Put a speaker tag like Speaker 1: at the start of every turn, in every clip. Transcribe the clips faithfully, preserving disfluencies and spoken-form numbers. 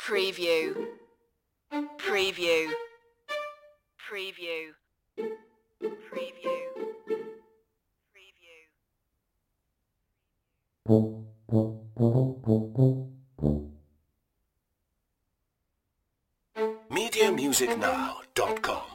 Speaker 1: Preview. Preview. Preview. Preview.
Speaker 2: media music now dot com.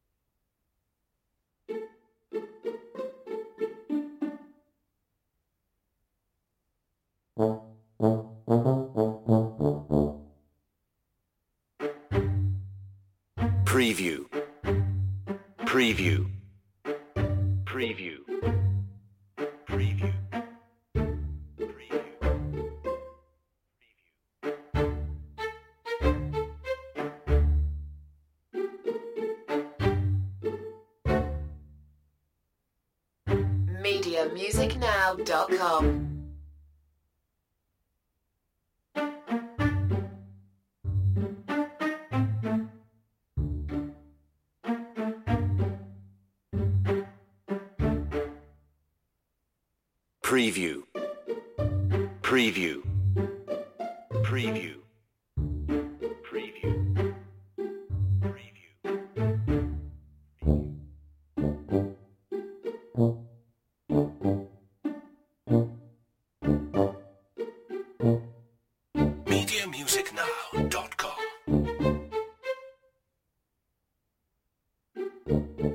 Speaker 2: Preview. Preview. Preview. Preview.
Speaker 1: media music now dot com.
Speaker 2: Preview. Preview. Preview. Preview. media music now dot com.